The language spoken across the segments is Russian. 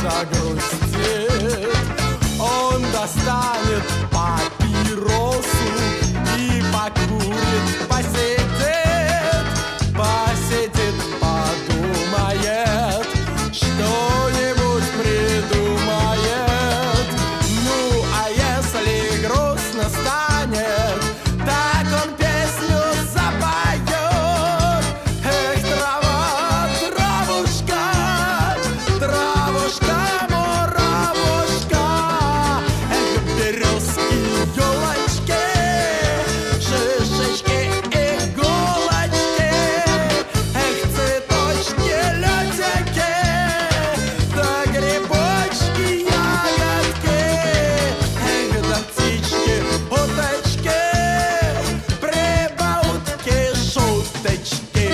загрустит, он достанет папиросу и покурит, посидит, подумает, что-нибудь придумает. Ну, а если грустно станет, так он песню запоет. Эх, трава, травушка, травушка, муравушка, эх, березки, елочки, шишечки, иголочки, эх, цветочки, лютики, да грибочки, ягодки, эх, да птички, уточки, прибаутки, шуточки.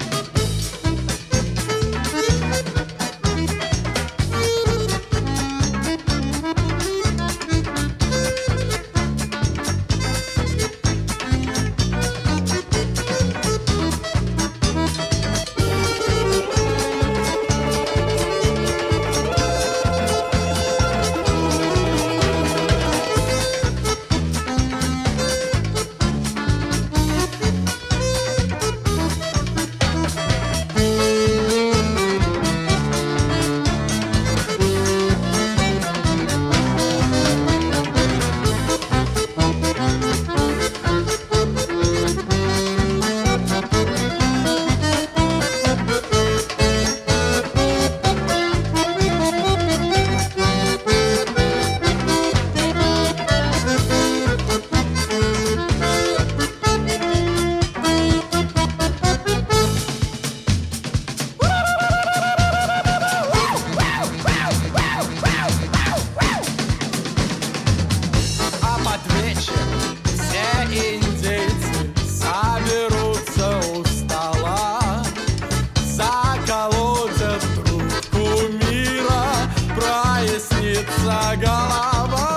А под вечер все индейцы соберутся у стола, заколотят трубку мира, прояснится голова.